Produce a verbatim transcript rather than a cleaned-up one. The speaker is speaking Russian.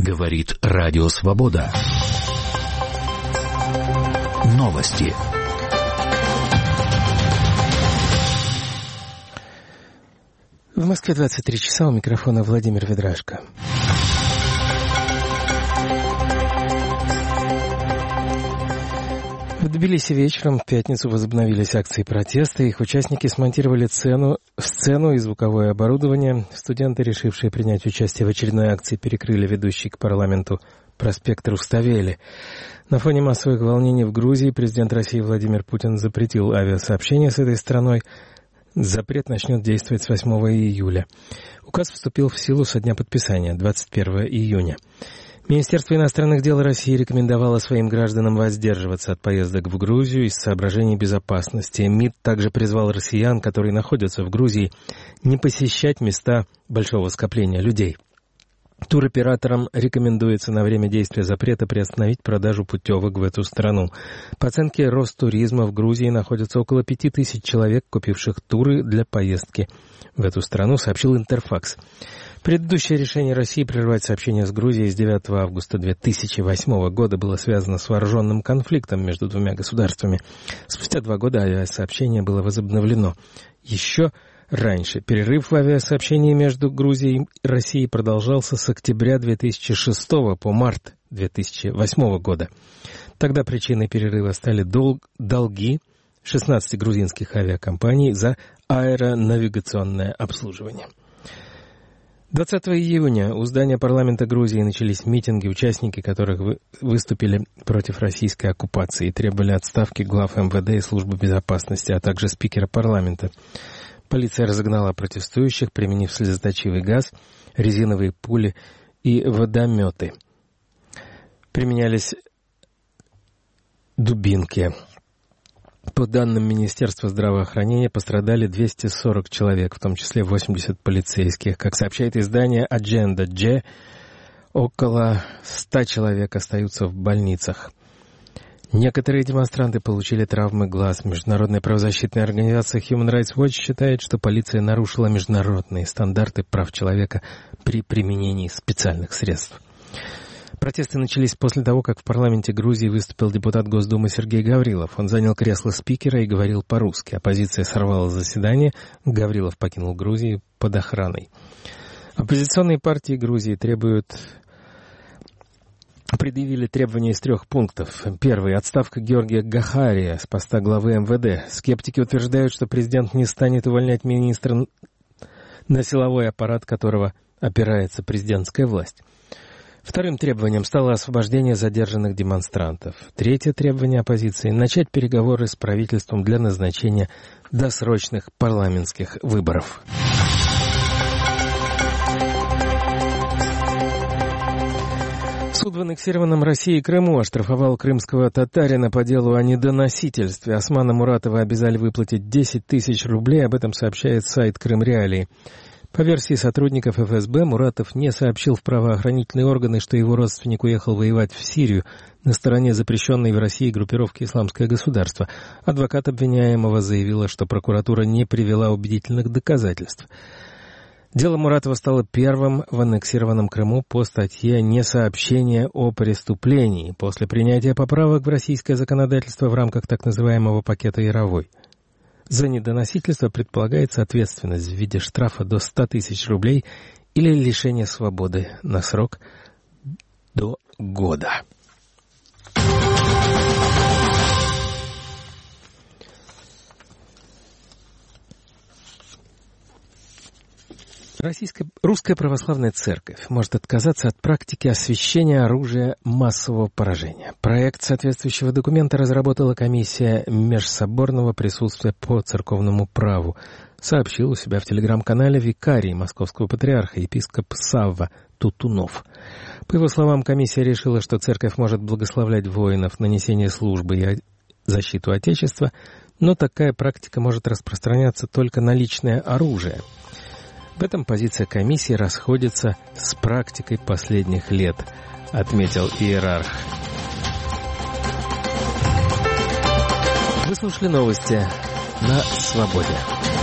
Говорит Радио Свобода. Новости. В Москве двадцать три часа, у микрофона Владимир Ведрашко. В Тбилиси вечером в пятницу возобновились акции протеста. Их участники смонтировали сцену, сцену и звуковое оборудование. Студенты, решившие принять участие в очередной акции, перекрыли ведущий к парламенту проспект Руставели. На фоне массовых волнений в Грузии президент России Владимир Путин запретил авиасообщение с этой страной. Запрет начнет действовать с восьмого июля. Указ вступил в силу со дня подписания, двадцать первого июня. Министерство иностранных дел России рекомендовало своим гражданам воздерживаться от поездок в Грузию из соображений безопасности. МИД также призвал россиян, которые находятся в Грузии, не посещать места большого скопления людей. Туроператорам рекомендуется на время действия запрета приостановить продажу путевок в эту страну. По оценке Ростуризма в Грузии находится около пяти тысяч человек, купивших туры для поездки в эту страну, сообщил Интерфакс. Предыдущее решение России прервать сообщение с Грузией с девятого августа две тысячи восьмого года было связано с вооруженным конфликтом между двумя государствами. Спустя два года авиасообщение было возобновлено. Еще раньше перерыв в авиасообщении между Грузией и Россией продолжался с октября две тысячи шестого по март две тысячи восьмого года. Тогда причиной перерыва стали дол- долги шестнадцати грузинских авиакомпаний за аэронавигационное обслуживание. двадцатого июня у здания парламента Грузии начались митинги, участники которых вы, выступили против российской оккупации и требовали отставки глав эм вэ дэ и службы безопасности, а также спикера парламента. Полиция разогнала протестующих, применив слезоточивый газ, резиновые пули и водометы. Применялись дубинки. По данным Министерства здравоохранения, пострадали двести сорок человек, в том числе восемьдесят полицейских. Как сообщает издание Agenda J, около ста человек остаются в больницах. Некоторые демонстранты получили травмы глаз. Международная правозащитная организация Human Rights Watch считает, что полиция нарушила международные стандарты прав человека при применении специальных средств. Протесты начались после того, как в парламенте Грузии выступил депутат Госдумы Сергей Гаврилов. Он занял кресло спикера и говорил по-русски. Оппозиция сорвала заседание. Гаврилов покинул Грузию под охраной. Оппозиционные партии Грузии требуют... предъявили требования из трех пунктов. Первый. Отставка Георгия Гахария с поста главы эм вэ дэ. Скептики утверждают, что президент не станет увольнять министра, на силовой аппарат которого опирается президентская власть. Вторым требованием стало освобождение задержанных демонстрантов. Третье требование оппозиции – начать переговоры с правительством для назначения досрочных парламентских выборов. Суд в аннексированном Россией Крыму оштрафовал крымского татарина по делу о недоносительстве. Османа Муратова обязали выплатить десять тысяч рублей, об этом сообщает сайт Крым-Реалии. По версии сотрудников эф эс бэ, Муратов не сообщил в правоохранительные органы, что его родственник уехал воевать в Сирию на стороне запрещенной в России группировки «Исламское государство». Адвокат обвиняемого заявила, что прокуратура не привела убедительных доказательств. Дело Муратова стало первым в аннексированном Крыму по статье «Несообщение о преступлении» после принятия поправок в российское законодательство в рамках так называемого пакета Яровой. За недоносительство предполагается ответственность в виде штрафа до ста тысяч рублей или лишения свободы на срок до года. Российская, Русская Православная Церковь может отказаться от практики освящения оружия массового поражения. Проект соответствующего документа разработала комиссия межсоборного присутствия по церковному праву, сообщил у себя в телеграм-канале викарий Московского патриарха епископ Савва Тутунов. По его словам, комиссия решила, что церковь может благословлять воинов на несение службы и защиту Отечества, но такая практика может распространяться только на личное оружие. В этом позиция комиссии расходится с практикой последних лет, отметил иерарх. Вы слушали новости на Свободе.